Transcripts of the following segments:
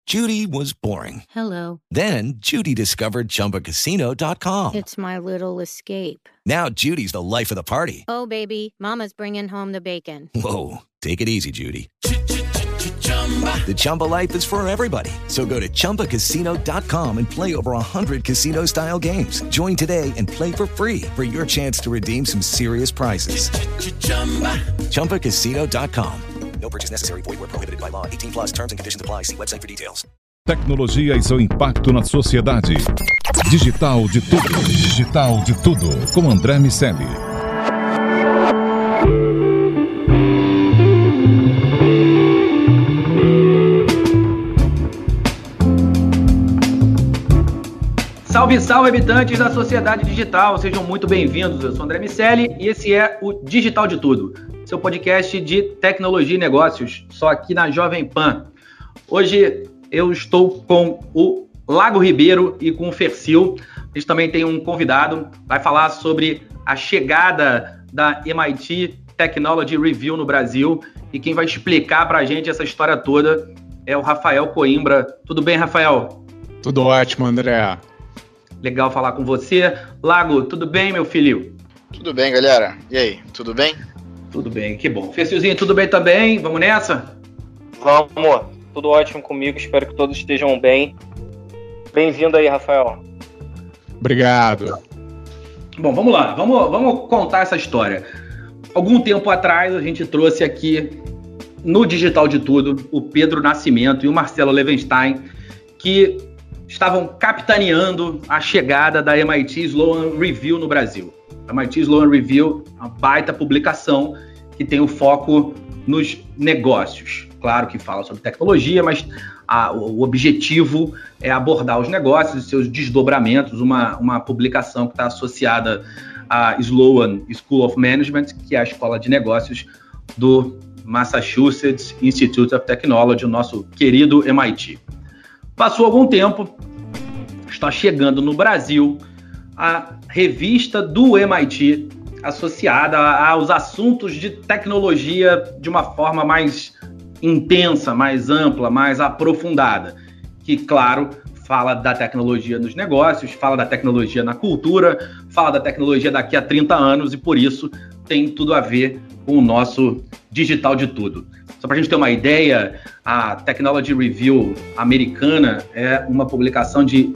Judy was boring. Hello. Then Judy discovered ChumbaCasino.com. It's my little escape. Now Judy's the life of the party. Oh, baby, mama's bringing home the bacon. Whoa, take it easy, Judy. The Chumba life is for everybody. So go to ChumbaCasino.com and play over 100 casino-style games. Join today and play for free for your chance to redeem some serious prizes. ChumbaCasino.com. No purchase necessary. Void where prohibited by law. 18 plus terms and conditions apply. See website for details. Tecnologia e seu impacto na sociedade. Digital de tudo. Digital de tudo. Com André Miceli. Salve, salve, habitantes da sociedade digital. Sejam muito bem-vindos. Eu sou André Miceli e esse é o Digital de Tudo, seu podcast de tecnologia e negócios, só aqui na Jovem Pan. Hoje eu estou com o Lago Ribeiro e com o Fercil. A gente também tem um convidado, vai falar sobre a chegada da MIT Technology Review no Brasil, e quem vai explicar para a gente essa história toda é o Rafael Coimbra. Tudo bem, Rafael? Tudo ótimo, André. Legal falar com você. Lago, tudo bem, meu filho? Tudo bem, galera. E aí, tudo bem? Tudo bem, que bom. Fercilzinho, tudo bem também? Vamos nessa? Vamos, tudo ótimo comigo, espero que todos estejam bem. Bem-vindo aí, Rafael. Obrigado. Bom, vamos lá, vamos contar essa história. Algum tempo atrás a gente trouxe aqui no Digital de Tudo o Pedro Nascimento e o Marcelo Levenstein, que estavam capitaneando a chegada da MIT Sloan Review no Brasil. A MIT Sloan Review é uma baita publicação que tem o foco nos negócios. Claro que fala sobre tecnologia, mas o objetivo é abordar os negócios e seus desdobramentos, uma publicação que está associada à Sloan School of Management, que é a escola de negócios do Massachusetts Institute of Technology, o nosso querido MIT. Passou algum tempo, está chegando no Brasil a revista do MIT associada aos assuntos de tecnologia de uma forma mais intensa, mais ampla, mais aprofundada, que, claro, fala da tecnologia nos negócios, fala da tecnologia na cultura, fala da tecnologia daqui a 30 anos e, por isso, tem tudo a ver com o nosso Digital de Tudo. Só para a gente ter uma ideia, a Technology Review americana é uma publicação de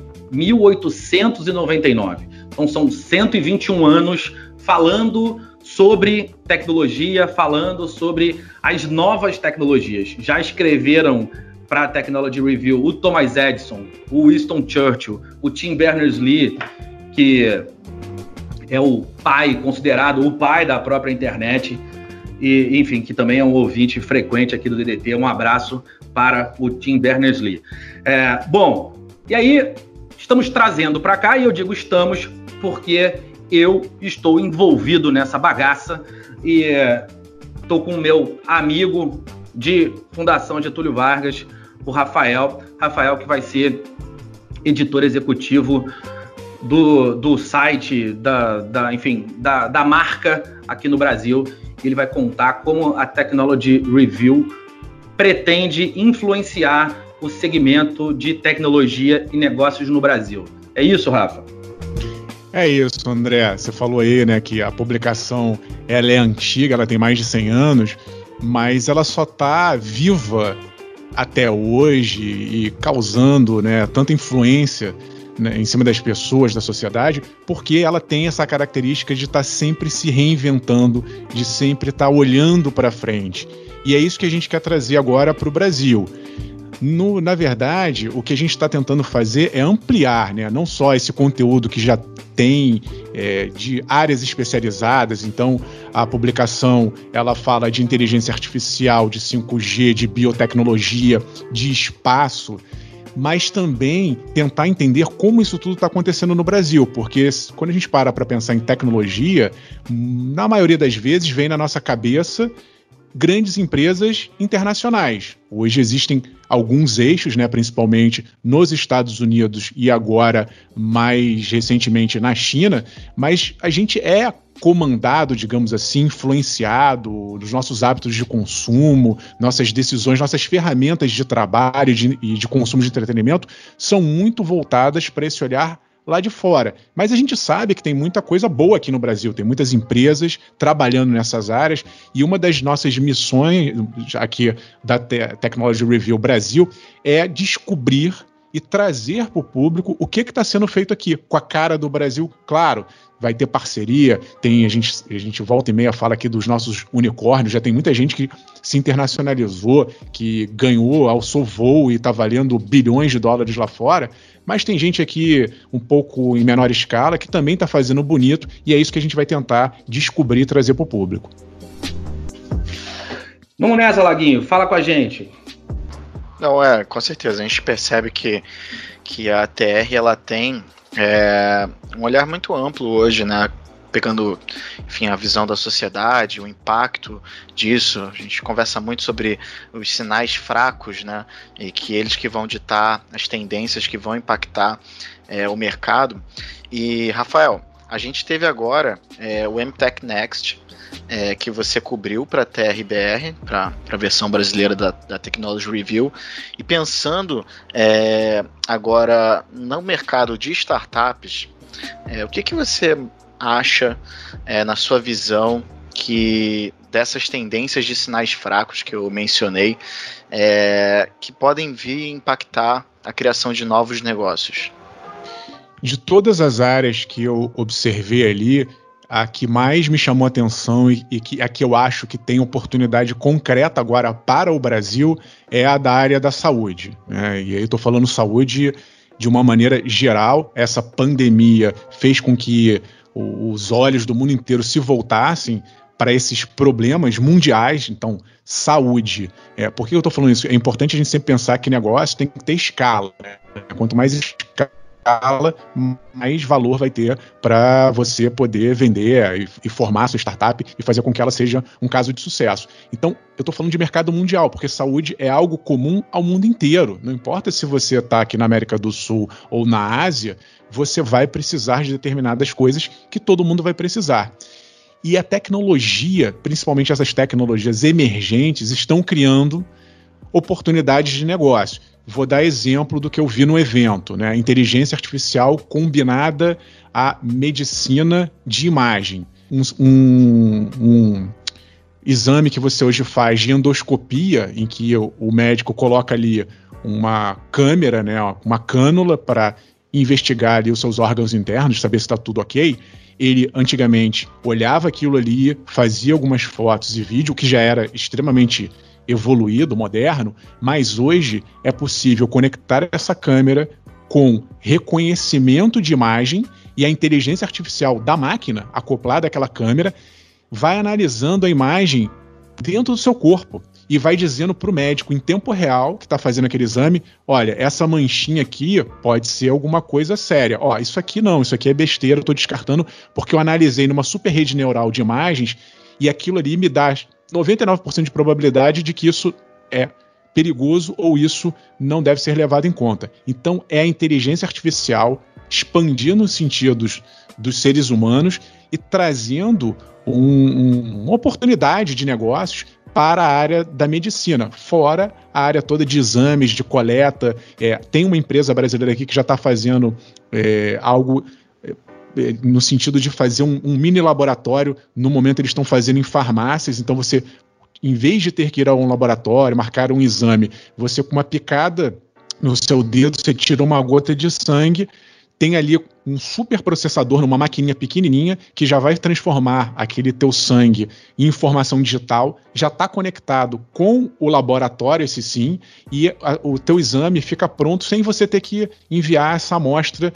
1899. Então são 121 anos falando sobre tecnologia, falando sobre as novas tecnologias. Já escreveram para a Technology Review o Thomas Edison, o Winston Churchill, o Tim Berners-Lee, que é o pai, considerado o pai da própria internet, e, enfim, que também é um ouvinte frequente aqui do DDT. Um abraço para o Tim Berners-Lee. Bom, e aí estamos trazendo para cá, e eu digo estamos porque eu estou envolvido nessa bagaça e estou com o meu amigo de Fundação Getúlio Vargas, o Rafael, que vai ser editor executivo do site, da marca aqui no Brasil. Ele vai contar como a Technology Review pretende influenciar o segmento de tecnologia e negócios no Brasil. É isso, Rafa? É isso, André. Você falou aí, né, que a publicação ela é antiga, ela tem mais de 100 anos, mas ela só está viva até hoje e causando, né, tanta influência, né, em cima das pessoas, da sociedade, porque ela tem essa característica de estar sempre se reinventando, de sempre estar olhando para frente. E é isso que a gente quer trazer agora para o Brasil. Na verdade, o que a gente está tentando fazer é ampliar, né, não só esse conteúdo que já tem de áreas especializadas. Então, a publicação ela fala de inteligência artificial, de 5G, de biotecnologia, de espaço, mas também tentar entender como isso tudo está acontecendo no Brasil, porque quando a gente para pensar em tecnologia, na maioria das vezes vem na nossa cabeça grandes empresas internacionais. Hoje existem alguns eixos, né, principalmente nos Estados Unidos e agora mais recentemente na China, mas a gente é comandado, digamos assim, influenciado nos nossos hábitos de consumo, nossas decisões, nossas ferramentas de trabalho e de consumo de entretenimento são muito voltadas para esse olhar lá de fora. Mas a gente sabe que tem muita coisa boa aqui no Brasil, tem muitas empresas trabalhando nessas áreas, e uma das nossas missões aqui da Technology Review Brasil é descobrir e trazer para o público o que está sendo feito aqui, com a cara do Brasil. Claro, vai ter parceria, a gente volta e meia fala aqui dos nossos unicórnios, já tem muita gente que se internacionalizou, que ganhou, alçou voo e está valendo bilhões de dólares lá fora, mas tem gente aqui um pouco em menor escala que também está fazendo bonito, e é isso que a gente vai tentar descobrir e trazer para o público. Vamos nessa, Laguinho, fala com a gente. Não, com certeza, a gente percebe que a TR ela tem um olhar muito amplo hoje, né? Pegando, enfim, a visão da sociedade, o impacto disso. A gente conversa muito sobre os sinais fracos, né? E que eles que vão ditar as tendências que vão impactar o mercado. E, Rafael, a gente teve agora o MTech Next, que você cobriu para a TRBR, para a versão brasileira da Technology Review, e pensando agora no mercado de startups, o que você acha, na sua visão, que dessas tendências de sinais fracos que eu mencionei, que podem vir impactar a criação de novos negócios? De todas as áreas que eu observei ali, a que mais me chamou a atenção e a que eu acho que tem oportunidade concreta agora para o Brasil é a da área da saúde, né? E aí eu estou falando saúde de uma maneira geral. Essa pandemia fez com que os olhos do mundo inteiro se voltassem para esses problemas mundiais. Então, saúde. Por que eu estou falando isso? É importante a gente sempre pensar que negócio tem que ter escala, né? Quanto mais escala, mais valor vai ter para você poder vender e formar a sua startup e fazer com que ela seja um caso de sucesso. Então, eu estou falando de mercado mundial, porque saúde é algo comum ao mundo inteiro. Não importa se você está aqui na América do Sul ou na Ásia, você vai precisar de determinadas coisas que todo mundo vai precisar. E a tecnologia, principalmente essas tecnologias emergentes, estão criando oportunidades de negócio. Vou dar exemplo do que eu vi no evento, né? Inteligência artificial combinada à medicina de imagem. Um exame que você hoje faz de endoscopia, em que o médico coloca ali uma câmera, né, uma cânula para investigar ali os seus órgãos internos, saber se está tudo ok. Ele antigamente olhava aquilo ali, fazia algumas fotos e vídeo, que já era extremamente evoluído, moderno, mas hoje é possível conectar essa câmera com reconhecimento de imagem, e a inteligência artificial da máquina, acoplada àquela câmera, vai analisando a imagem dentro do seu corpo e vai dizendo para o médico em tempo real, que está fazendo aquele exame: olha, essa manchinha aqui pode ser alguma coisa séria. Ó, isso aqui não, isso aqui é besteira, eu estou descartando porque eu analisei numa super rede neural de imagens e aquilo ali me dá 99% de probabilidade de que isso é perigoso ou isso não deve ser levado em conta. Então, é a inteligência artificial expandindo os sentidos dos seres humanos e trazendo uma oportunidade de negócios para a área da medicina, fora a área toda de exames, de coleta. Tem uma empresa brasileira aqui que já está fazendo algo no sentido de fazer um mini laboratório. No momento eles estão fazendo em farmácias, então você, em vez de ter que ir a um laboratório, marcar um exame, você com uma picada no seu dedo, você tira uma gota de sangue, tem ali um super processador numa maquininha pequenininha que já vai transformar aquele teu sangue em informação digital, já está conectado com o laboratório, esse sim, e o teu exame fica pronto sem você ter que enviar essa amostra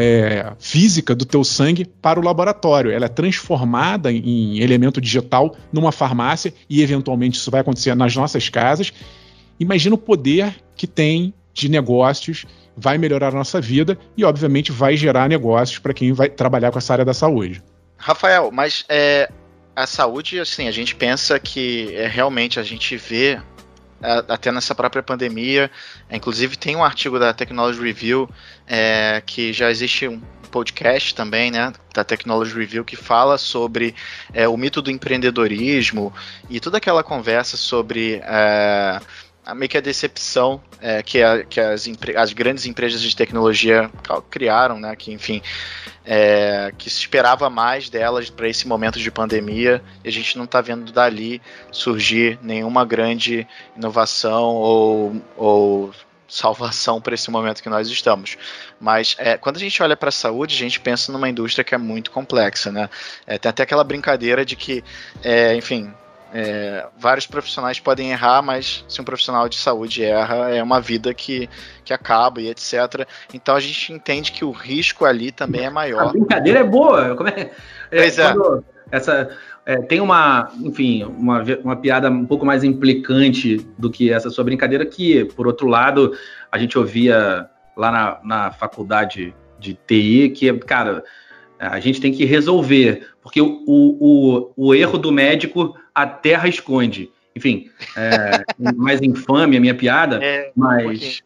física do teu sangue para o laboratório. Ela é transformada em elemento digital numa farmácia e eventualmente isso vai acontecer nas nossas casas. Imagina o poder que tem de negócios, vai melhorar a nossa vida e obviamente vai gerar negócios para quem vai trabalhar com essa área da saúde. Rafael, mas a saúde, assim, a gente pensa que realmente a gente vê até nessa própria pandemia, inclusive tem um artigo da Technology Review, que já existe um podcast também, né, da Technology Review, que fala sobre o mito do empreendedorismo e toda aquela conversa sobre meio que a decepção que as grandes empresas de tecnologia criaram, né, que enfim, que se esperava mais delas para esse momento de pandemia, e a gente não está vendo dali surgir nenhuma grande inovação ou salvação para esse momento que nós estamos. Mas quando a gente olha para a saúde, a gente pensa numa indústria que é muito complexa, né? Tem até aquela brincadeira de que, enfim, vários profissionais podem errar, mas se um profissional de saúde erra, é uma vida que acaba e etc. Então a gente entende que o risco ali também é maior. A brincadeira é boa. Pois tem uma piada um pouco mais implicante do que essa sua brincadeira, que, por outro lado, a gente ouvia lá na faculdade de TI, que, cara, a gente tem que resolver, porque o erro do médico a terra esconde. Enfim, mais infame a minha piada, mas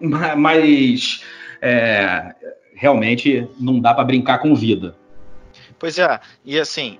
realmente não dá para brincar com vida. Pois e assim,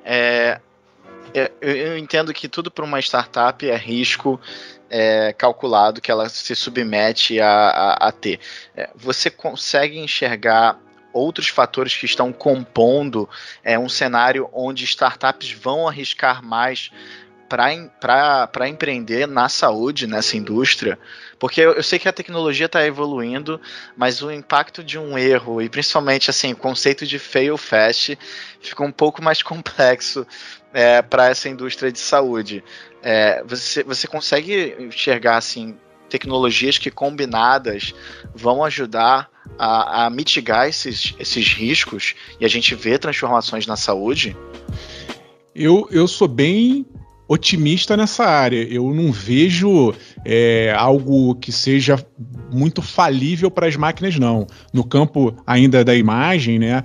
eu entendo que tudo para uma startup é risco calculado que ela se submete a ter. Você consegue enxergar outros fatores que estão compondo um cenário onde startups vão arriscar mais para empreender na saúde, nessa indústria? Porque eu sei que a tecnologia está evoluindo, mas o impacto de um erro, e principalmente assim, o conceito de fail fast, fica um pouco mais complexo para essa indústria de saúde. Você consegue enxergar assim, tecnologias que combinadas vão ajudar a mitigar esses riscos e a gente vê transformações na saúde? Eu sou bem otimista nessa área. Eu não vejo algo que seja muito falível para as máquinas, não. No campo ainda da imagem, né,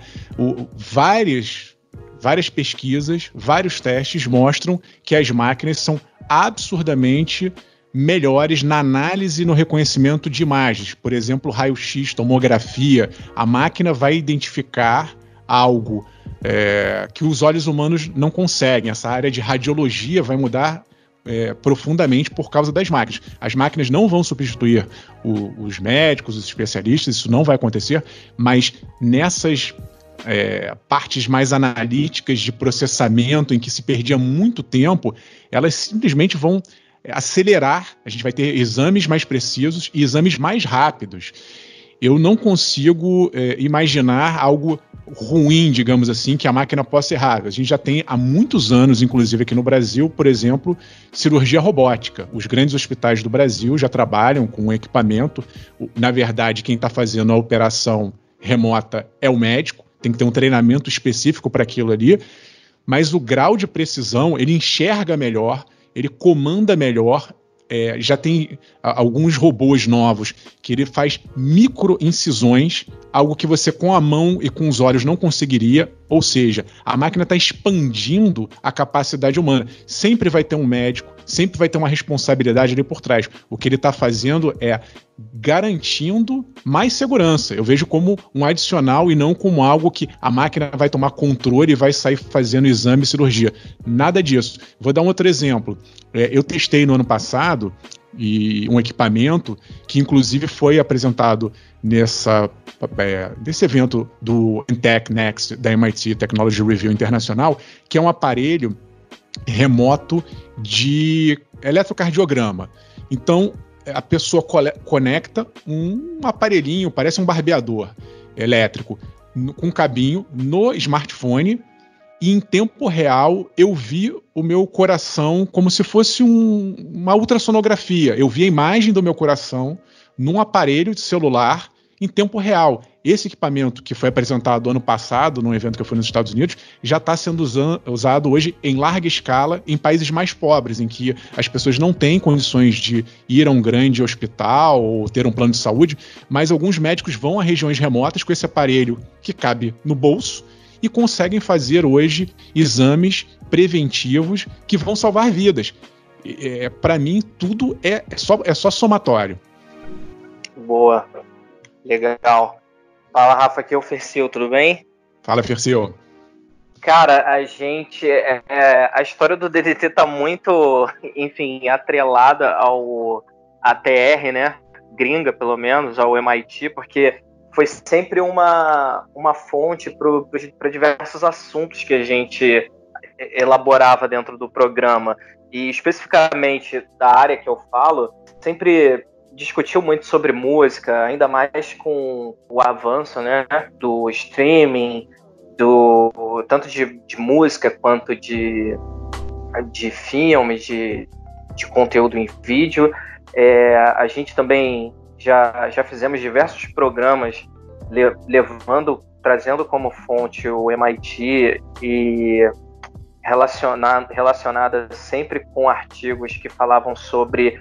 várias pesquisas, vários testes mostram que as máquinas são absurdamente melhores na análise e no reconhecimento de imagens. Por exemplo, raio-x, tomografia. A máquina vai identificar algo que os olhos humanos não conseguem. Essa área de radiologia vai mudar profundamente por causa das máquinas. As máquinas não vão substituir os médicos, os especialistas, isso não vai acontecer, mas nessas partes mais analíticas de processamento, em que se perdia muito tempo, elas simplesmente vão acelerar. A gente vai ter exames mais precisos e exames mais rápidos. Eu não consigo imaginar algo ruim, digamos assim, que a máquina possa errar. A gente já tem há muitos anos, inclusive aqui no Brasil, por exemplo, cirurgia robótica. Os grandes hospitais do Brasil já trabalham com equipamento. Na verdade, quem está fazendo a operação remota é o médico, tem que ter um treinamento específico para aquilo ali, mas o grau de precisão, ele enxerga melhor, ele comanda melhor. Já tem alguns robôs novos que ele faz micro incisões, algo que você com a mão e com os olhos não conseguiria. Ou seja, a máquina está expandindo a capacidade humana. Sempre vai ter um médico, sempre vai ter uma responsabilidade ali por trás. O que ele está fazendo é garantindo mais segurança. Eu vejo como um adicional e não como algo que a máquina vai tomar controle e vai sair fazendo exame e cirurgia. Nada disso. Vou dar um outro exemplo. Eu testei no ano passado um equipamento que inclusive foi apresentado nesse evento do Intech Next da MIT Technology Review Internacional, que é um aparelho remoto de eletrocardiograma. Então, a pessoa conecta um aparelhinho, parece um barbeador elétrico, com um cabinho no smartphone, e em tempo real eu vi o meu coração como se fosse uma ultrassonografia. Eu vi a imagem do meu coração num aparelho de celular em tempo real. Esse equipamento que foi apresentado ano passado, num evento que eu fui nos Estados Unidos, já está sendo usado hoje em larga escala em países mais pobres, em que as pessoas não têm condições de ir a um grande hospital ou ter um plano de saúde, mas alguns médicos vão a regiões remotas com esse aparelho que cabe no bolso e conseguem fazer hoje exames preventivos que vão salvar vidas. Para mim, tudo é só somatório. Boa. Legal. Fala, Rafa, aqui é o Fercil, tudo bem? Fala, Fercil. Cara, a gente... a história do DDT tá muito, enfim, atrelada ao ATR, né? Gringa, pelo menos, ao MIT, porque foi sempre uma fonte para diversos assuntos que a gente elaborava dentro do programa. E especificamente da área que eu falo, sempre discutiu muito sobre música, ainda mais com o avanço, né, do streaming, tanto de música quanto de filmes, de conteúdo em vídeo. A gente também já fizemos diversos programas trazendo como fonte o MIT e relacionada sempre com artigos que falavam sobre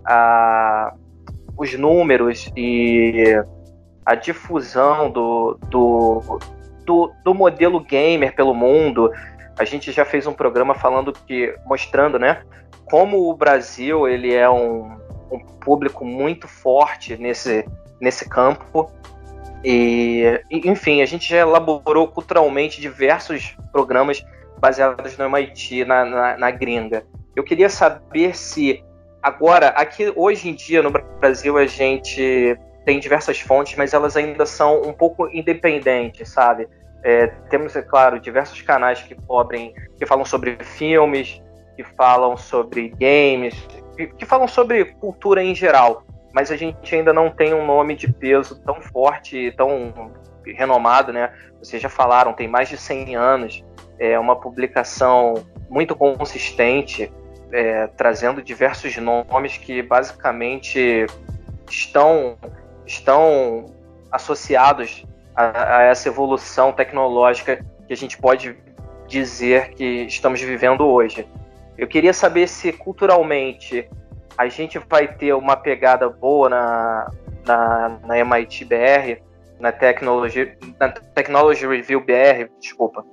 os números e a difusão do modelo gamer pelo mundo. A gente já fez um programa mostrando, né, como o Brasil ele é um público muito forte nesse campo. E, enfim, a gente já elaborou culturalmente diversos programas baseados no MIT, na gringa. Eu queria saber se agora, aqui hoje em dia no Brasil, a gente tem diversas fontes, mas elas ainda são um pouco independentes, sabe? Temos, é claro, diversos canais que falam sobre filmes, que falam sobre games, que falam sobre cultura em geral, mas a gente ainda não tem um nome de peso tão forte, tão renomado, né? Vocês já falaram, tem mais de 100 anos, uma publicação muito consistente, trazendo diversos nomes que basicamente estão associados a essa evolução tecnológica que a gente pode dizer que estamos vivendo hoje. Eu queria saber se culturalmente a gente vai ter uma pegada boa na MIT BR, na Technology Review BR, desculpa.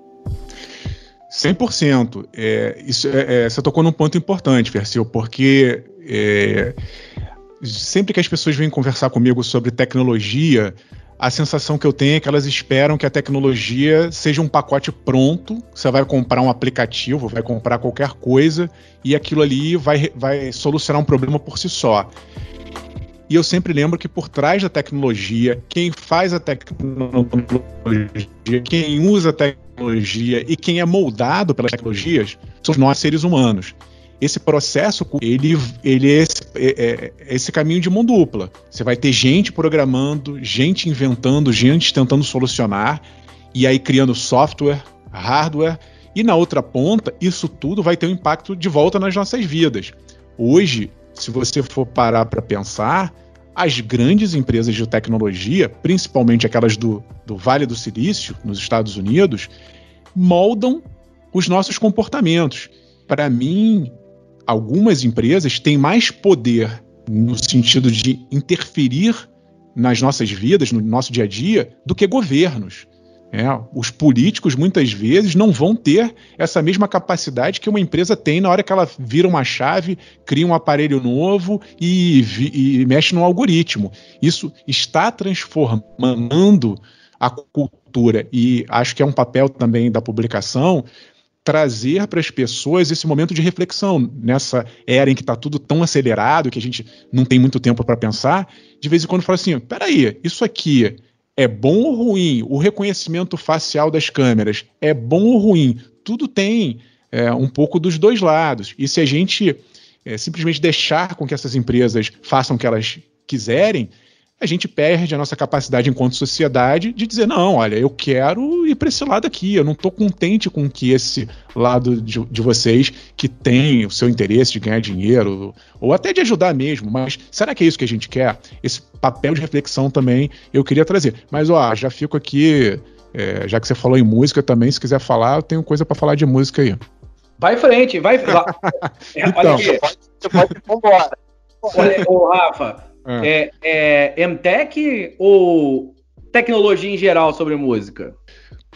100%. Você tocou num ponto importante, Fercil, porque sempre que as pessoas vêm conversar comigo sobre tecnologia, a sensação que eu tenho é que elas esperam que a tecnologia seja um pacote pronto, você vai comprar um aplicativo, vai comprar qualquer coisa, e aquilo ali vai solucionar um problema por si só. E eu sempre lembro que por trás da tecnologia, quem faz a tecnologia, quem usa a tecnologia e quem é moldado pelas tecnologias, somos nós, seres humanos. Esse processo, ele é esse caminho de mão dupla. Você vai ter gente programando, gente inventando, gente tentando solucionar, e aí criando software, hardware, e na outra ponta, isso tudo vai ter um impacto de volta nas nossas vidas. Hoje, se você for parar para pensar, as grandes empresas de tecnologia, principalmente aquelas do Vale do Silício, nos Estados Unidos, moldam os nossos comportamentos. Para mim, algumas empresas têm mais poder no sentido de interferir nas nossas vidas, no nosso dia a dia, do que governos. Os políticos, muitas vezes, não vão ter essa mesma capacidade que uma empresa tem na hora que ela vira uma chave, cria um aparelho novo e mexe no algoritmo. Isso está transformando a cultura, e acho que é um papel também da publicação trazer para as pessoas esse momento de reflexão, nessa era em que está tudo tão acelerado, que a gente não tem muito tempo para pensar, de vez em quando fala assim, peraí, isso aqui é bom ou ruim? O reconhecimento facial das câmeras é bom ou ruim? Tudo tem um pouco dos dois lados, e se a gente simplesmente deixar com que essas empresas façam o que elas quiserem, a gente perde a nossa capacidade enquanto sociedade de dizer, não, olha, eu quero ir para esse lado aqui, eu não estou contente com que esse lado de vocês, que tem o seu interesse de ganhar dinheiro, ou até de ajudar mesmo, mas será que é isso que a gente quer? Esse papel de reflexão também eu queria trazer. Mas, já fico aqui, já que você falou em música também, se quiser falar, eu tenho coisa para falar de música aí. Vai em frente, vai. Então, olha aqui. Você pode ir embora. Olha, Rafa, MTech ou tecnologia em geral sobre música?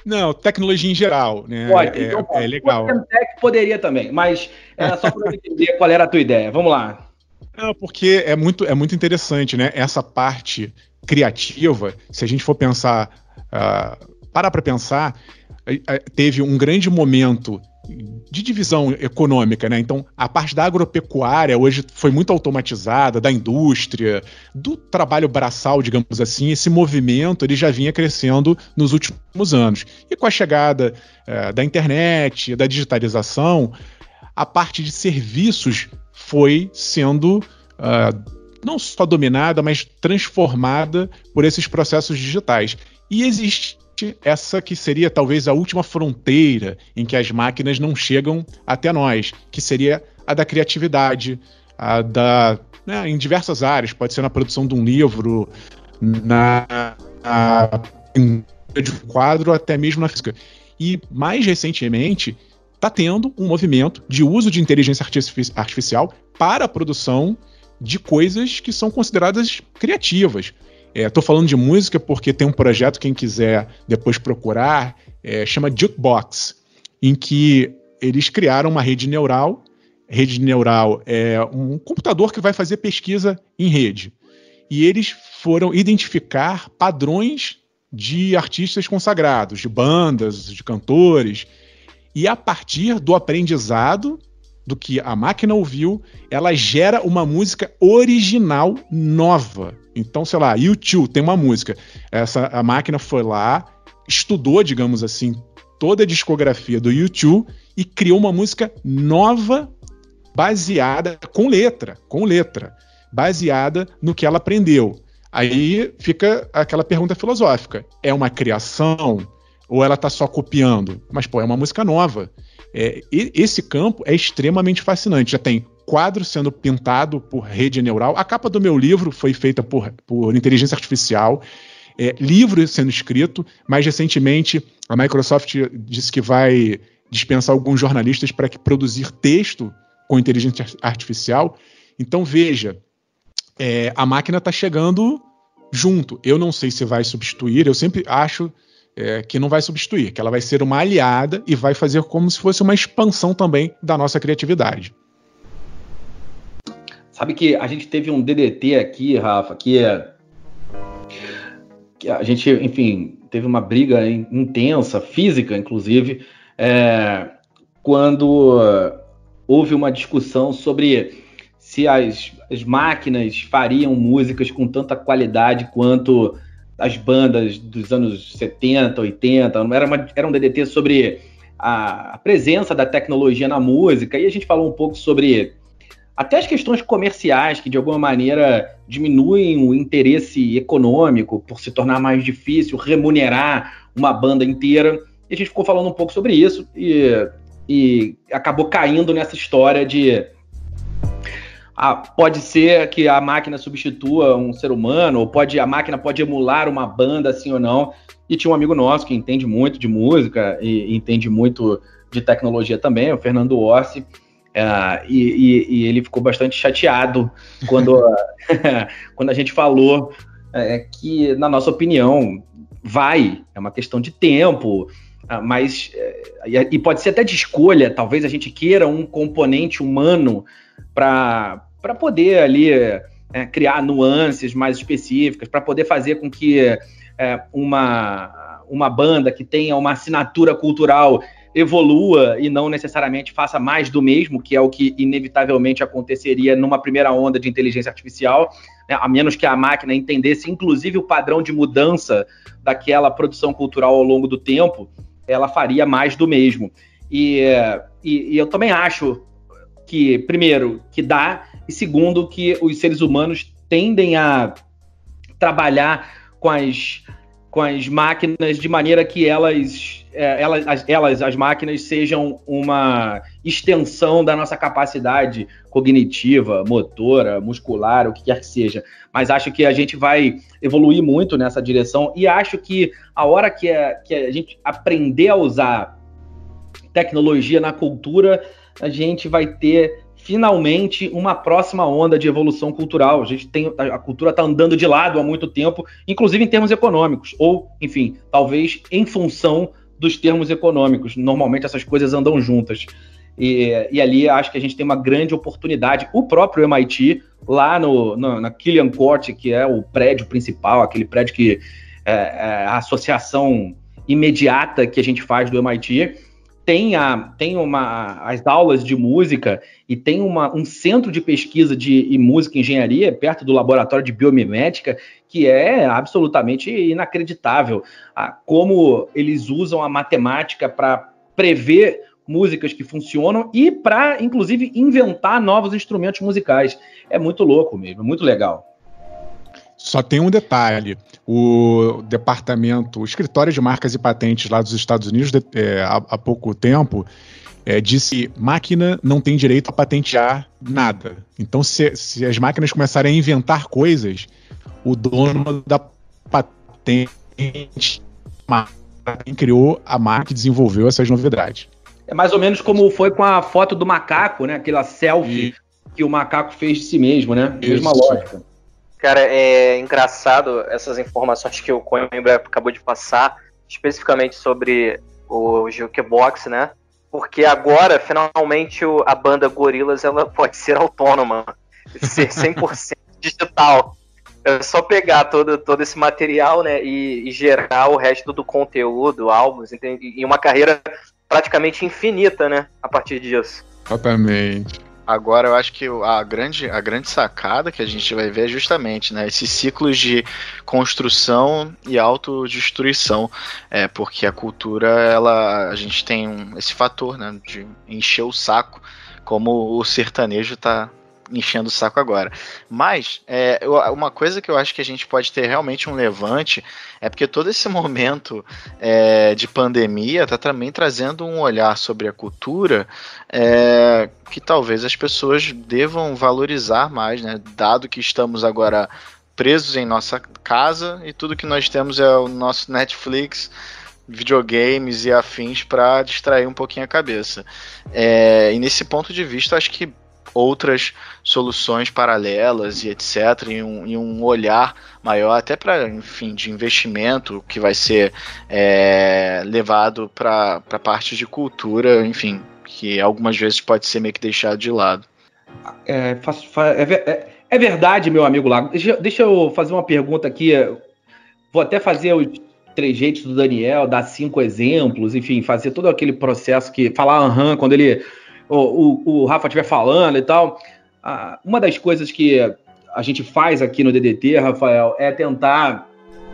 Não, tecnologia em geral, né? Pode, então, é legal. O Tech poderia também, mas era só para eu entender qual era a tua ideia. Vamos lá. Não, porque é muito interessante, né? Essa parte criativa, se a gente for pensar, parar para pensar, teve um grande momento de divisão econômica, né? Então, a parte da agropecuária hoje foi muito automatizada, da indústria, do trabalho braçal, digamos assim. Esse movimento ele já vinha crescendo nos últimos anos. E com a chegada da internet, da digitalização, a parte de serviços foi sendo não só dominada, mas transformada por esses processos digitais. E existe essa que seria talvez a última fronteira em que as máquinas não chegam até nós, que seria a da criatividade, em diversas áreas, pode ser na produção de um livro, de um quadro, até mesmo na física. E mais recentemente está tendo um movimento de uso de inteligência artificial para a produção de coisas que são consideradas criativas. Estou falando de música porque tem um projeto, quem quiser depois procurar, chama Jukebox, em que eles criaram uma rede neural. Rede neural é um computador que vai fazer pesquisa em rede. E eles foram identificar padrões de artistas consagrados, de bandas, de cantores. E a partir do aprendizado do que a máquina ouviu, ela gera uma música original nova. Então, sei lá, U2 tem uma música. A máquina foi lá, estudou, digamos assim, toda a discografia do U2 e criou uma música nova, baseada, com letra, baseada no que ela aprendeu. Aí fica aquela pergunta filosófica. É uma criação ou ela está só copiando? Mas, é uma música nova. Esse campo é extremamente fascinante. Já tem quadro sendo pintado por rede neural. A capa do meu livro foi feita por inteligência artificial. Livro sendo escrito. Mais recentemente, a Microsoft disse que vai dispensar alguns jornalistas para produzir texto com inteligência artificial. Então, veja, a máquina está chegando junto. Eu não sei se vai substituir. Eu sempre acho que não vai substituir, que ela vai ser uma aliada e vai fazer como se fosse uma expansão também da nossa criatividade. Sabe que a gente teve um DDT aqui, Rafa, que a gente, enfim, teve uma briga intensa, física, inclusive, quando houve uma discussão sobre se as máquinas fariam músicas com tanta qualidade quanto as bandas dos anos 70, 80, era um DDT sobre a presença da tecnologia na música, e a gente falou um pouco sobre até as questões comerciais, que de alguma maneira diminuem o interesse econômico por se tornar mais difícil remunerar uma banda inteira, e a gente ficou falando um pouco sobre isso, e acabou caindo nessa história de pode ser que a máquina substitua um ser humano, ou a máquina pode emular uma banda, assim ou não. E tinha um amigo nosso que entende muito de música e entende muito de tecnologia também, o Fernando Orsi, e ele ficou bastante chateado quando a gente falou que, na nossa opinião, é uma questão de tempo, mas e pode ser até de escolha. Talvez a gente queira um componente humano para poder ali criar nuances mais específicas, para poder fazer com que uma banda que tenha uma assinatura cultural evolua e não necessariamente faça mais do mesmo, que é o que inevitavelmente aconteceria numa primeira onda de inteligência artificial, né? A menos que a máquina entendesse, inclusive, o padrão de mudança daquela produção cultural ao longo do tempo, ela faria mais do mesmo. E eu também acho que, primeiro, que dá, e segundo, que os seres humanos tendem a trabalhar com as máquinas de maneira que as máquinas sejam uma extensão da nossa capacidade cognitiva, motora, muscular, o que quer que seja. Mas acho que a gente vai evoluir muito nessa direção, e acho que a hora que a gente aprender a usar tecnologia na cultura, a gente vai ter finalmente uma próxima onda de evolução cultural. A cultura está andando de lado há muito tempo, inclusive em termos econômicos, ou, enfim, talvez em função dos termos econômicos. Normalmente essas coisas andam juntas. E ali acho que a gente tem uma grande oportunidade. O próprio MIT, lá na Killian Court, que é o prédio principal, aquele prédio que é a associação imediata que a gente faz do MIT, tem as aulas de música e tem um centro de pesquisa de música e engenharia perto do laboratório de biomimética, que é absolutamente inacreditável. Como eles usam a matemática para prever músicas que funcionam e para, inclusive, inventar novos instrumentos musicais. É muito louco mesmo, é muito legal. Só tem um detalhe, o escritório de marcas e patentes lá dos Estados Unidos, há pouco tempo, disse que máquina não tem direito a patentear nada. Então, se as máquinas começarem a inventar coisas, o dono da patente criou a marca e desenvolveu essas novidades. É mais ou menos como foi com a foto do macaco, né? Aquela selfie que o macaco fez de si mesmo, né? Isso. Mesma lógica. Cara, é engraçado essas informações que o Coimbra acabou de passar, especificamente sobre o Jukebox, né? Porque agora, finalmente, a banda Gorillaz ela pode ser autônoma, ser 100% digital. É só pegar todo esse material, né, e gerar o resto do conteúdo, álbuns, e uma carreira praticamente infinita, né, a partir disso. Exatamente. Agora eu acho que a grande sacada que a gente vai ver é justamente, né, esses ciclos de construção e autodestruição, porque a cultura, a gente tem esse fator, né, de encher o saco, como o sertanejo está enchendo o saco agora. Mas uma coisa que eu acho que a gente pode ter realmente um levante é porque todo esse momento de pandemia está também trazendo um olhar sobre a cultura que talvez as pessoas devam valorizar mais, né? Dado que estamos agora presos em nossa casa e tudo que nós temos é o nosso Netflix, videogames e afins para distrair um pouquinho a cabeça. E nesse ponto de vista, acho que outras soluções paralelas e etc, e um olhar maior até para, enfim, de investimento que vai ser levado para a parte de cultura, enfim, que algumas vezes pode ser meio que deixado de lado. É verdade, meu amigo Lago. Deixa eu fazer uma pergunta aqui. Vou até fazer os trejeitos do Daniel, dar 5 exemplos, enfim, fazer todo aquele processo falar quando o Rafa estiver falando e tal. Uma das coisas que a gente faz aqui no DDT, Rafael, é tentar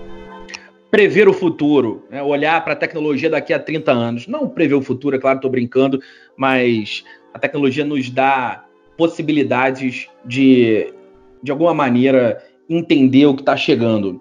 prever o futuro, né? Olhar para a tecnologia daqui a 30 anos. Não prever o futuro, é claro, estou brincando, mas a tecnologia nos dá possibilidades de alguma maneira, entender o que está chegando.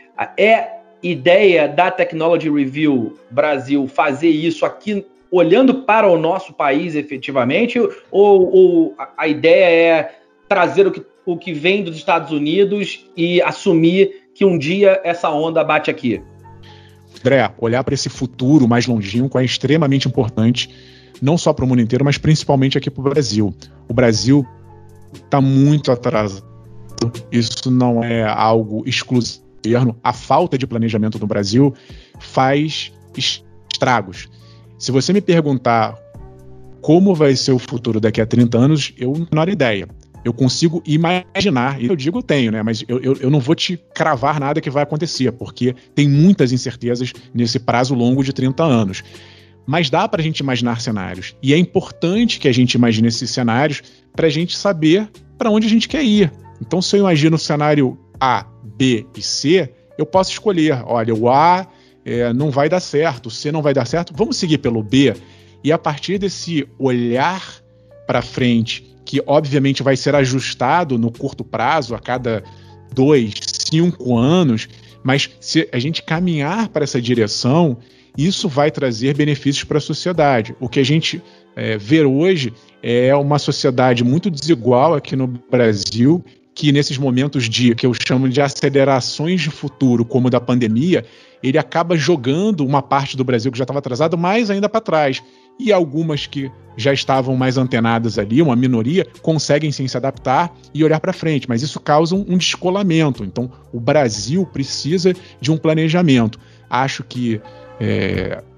É ideia da Technology Review Brasil fazer isso aqui olhando para o nosso país efetivamente, ou a ideia é trazer o que vem dos Estados Unidos e assumir que um dia essa onda bate aqui? André, olhar para esse futuro mais longínquo é extremamente importante, não só para o mundo inteiro, mas principalmente aqui para o Brasil. O Brasil está muito atrasado. Isso não é algo exclusivo. A falta de planejamento no Brasil faz estragos. Se você me perguntar como vai ser o futuro daqui a 30 anos, eu não tenho a menor ideia. Eu consigo imaginar, e eu digo tenho, né? Mas eu não vou te cravar nada que vai acontecer, porque tem muitas incertezas nesse prazo longo de 30 anos. Mas dá para a gente imaginar cenários. E é importante que a gente imagine esses cenários para a gente saber para onde a gente quer ir. Então, se eu imagino o cenário A, B e C, eu posso escolher. Olha, o A não vai dar certo, o C não vai dar certo, vamos seguir pelo B. E a partir desse olhar para frente, que obviamente vai ser ajustado no curto prazo, a cada 2, 5 anos, mas se a gente caminhar para essa direção, isso vai trazer benefícios para a sociedade. O que a gente vê hoje é uma sociedade muito desigual aqui no Brasil, que nesses momentos que eu chamo de acelerações de futuro, como o da pandemia, ele acaba jogando uma parte do Brasil que já estava atrasada mais ainda para trás. E algumas que já estavam mais antenadas ali, uma minoria, conseguem sim se adaptar e olhar para frente. Mas isso causa um descolamento. Então, o Brasil precisa de um planejamento. Acho que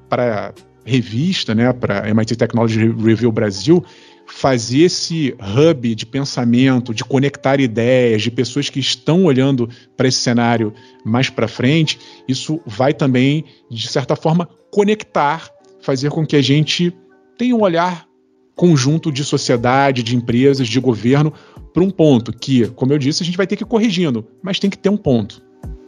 para revista, né, para MIT Technology Review Brasil, fazer esse hub de pensamento, de conectar ideias, de pessoas que estão olhando para esse cenário mais para frente, isso vai também, de certa forma, conectar, fazer com que a gente tenha um olhar conjunto de sociedade, de empresas, de governo, para um ponto que, como eu disse, a gente vai ter que ir corrigindo, mas tem que ter um ponto.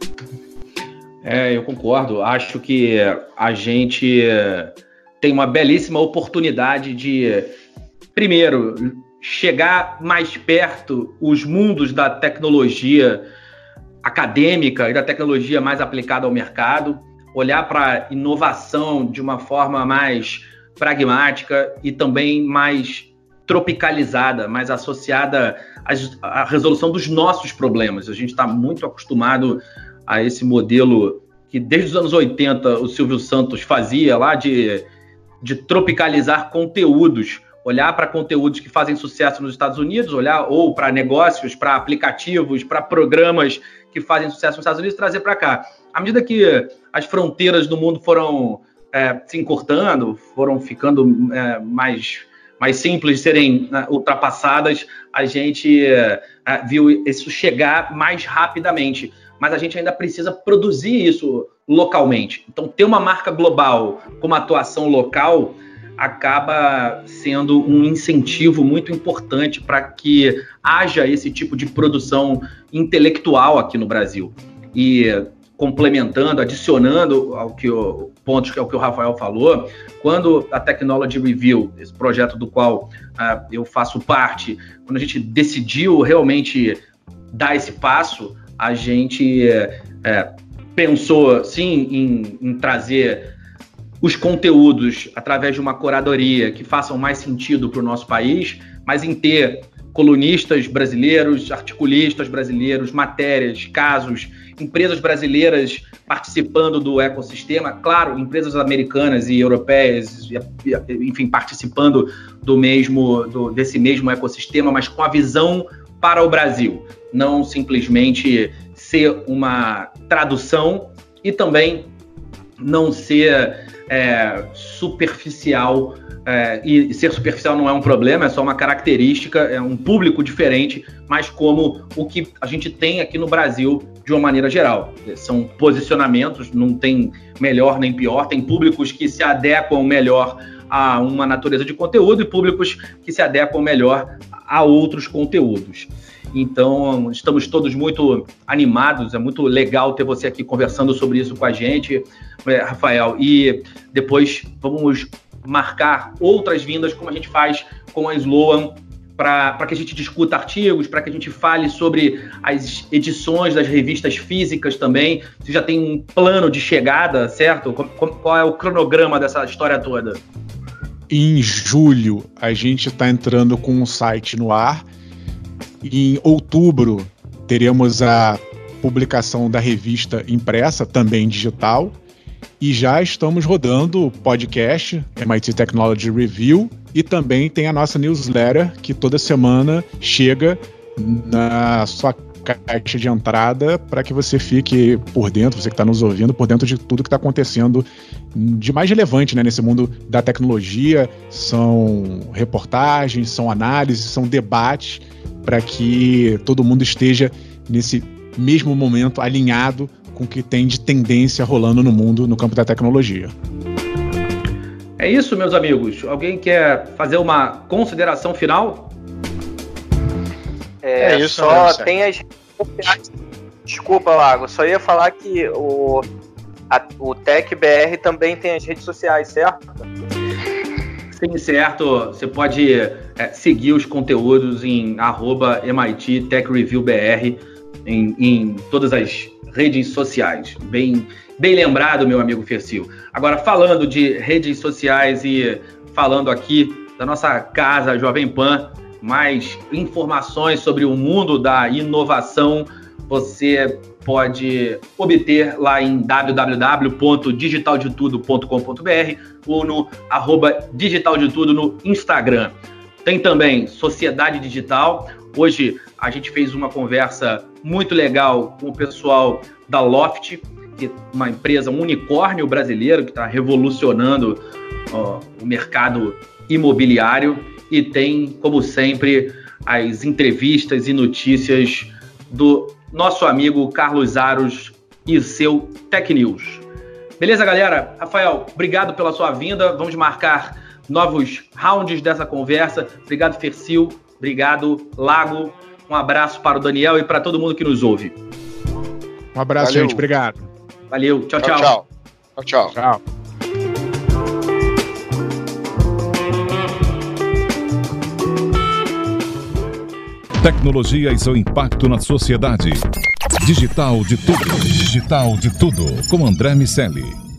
Eu concordo. Acho que a gente tem uma belíssima oportunidade de, primeiro, chegar mais perto os mundos da tecnologia acadêmica e da tecnologia mais aplicada ao mercado, olhar para a inovação de uma forma mais pragmática e também mais tropicalizada, mais associada à resolução dos nossos problemas. A gente está muito acostumado a esse modelo que desde os anos 80 o Silvio Santos fazia lá de tropicalizar conteúdos, olhar para conteúdos que fazem sucesso nos Estados Unidos, olhar ou para negócios, para aplicativos, para programas que fazem sucesso nos Estados Unidos, trazer para cá. À medida que as fronteiras do mundo foram se encurtando, foram ficando mais simples de serem ultrapassadas, a gente viu isso chegar mais rapidamente. Mas a gente ainda precisa produzir isso localmente. Então, ter uma marca global com uma atuação local acaba sendo um incentivo muito importante para que haja esse tipo de produção intelectual aqui no Brasil. E complementando, adicionando ao que o ponto que é o que o Rafael falou, quando a Technology Review, esse projeto do qual eu faço parte, quando a gente decidiu realmente dar esse passo, a gente pensou, sim, em trazer os conteúdos através de uma curadoria que façam mais sentido para o nosso país, mas em ter colunistas brasileiros, articulistas brasileiros, matérias, casos, empresas brasileiras participando do ecossistema, claro, empresas americanas e europeias, enfim, participando desse mesmo ecossistema, mas com a visão para o Brasil, não simplesmente ser uma tradução e também não ser superficial, e ser superficial não é um problema, é só uma característica, é um público diferente, mas como o que a gente tem aqui no Brasil de uma maneira geral. São posicionamentos, não tem melhor nem pior, tem públicos que se adequam melhor a uma natureza de conteúdo e públicos que se adequam melhor a outros conteúdos. Então, estamos todos muito animados, é muito legal ter você aqui conversando sobre isso com a gente, Rafael, e depois vamos marcar outras vindas, como a gente faz com a Sloan, para que a gente discuta artigos, para que a gente fale sobre as edições das revistas físicas também. Você já tem um plano de chegada, certo? Qual é o cronograma dessa história toda? Em julho, a gente está entrando com um site no ar. Em outubro, teremos a publicação da revista impressa, também digital. E já estamos rodando o podcast, MIT Technology Review, e também tem a nossa newsletter, que toda semana chega na sua caixa de entrada para que você fique por dentro, você que está nos ouvindo, por dentro de tudo que está acontecendo de mais relevante, né, nesse mundo da tecnologia. São reportagens, são análises, são debates, para que todo mundo esteja nesse mesmo momento alinhado com o que tem de tendência rolando no mundo no campo da tecnologia. É isso, meus amigos. Alguém quer fazer uma consideração final? Isso. Só tem as... Desculpa, Lago. Só ia falar que o TechBR também tem as redes sociais, certo? Sim, certo. Você pode seguir os conteúdos em @MIT Tech Review BR em todas as redes sociais. Bem lembrado, meu amigo Fercil. Agora, falando de redes sociais e falando aqui da nossa casa Jovem Pan, mais informações sobre o mundo da inovação, você pode obter lá em www.digitaldetudo.com.br ou no @digitaldetudo no Instagram. Tem também Sociedade Digital. Hoje a gente fez uma conversa muito legal com o pessoal da Loft uma empresa, um unicórnio brasileiro que está revolucionando o mercado imobiliário, e tem, como sempre, as entrevistas e notícias do nosso amigo Carlos Aros e seu Tech News. Beleza, galera? Rafael, obrigado pela sua vinda. Vamos marcar novos rounds dessa conversa. Obrigado, Fercil. Obrigado, Lago. Um abraço para o Daniel e para todo mundo que nos ouve. Um abraço, gente. Obrigado. Valeu. Tchau, tchau. Tchau, tchau. Tchau. Tchau. Tecnologia e seu impacto na sociedade. Digital de tudo. Digital de tudo. Com André Miceli.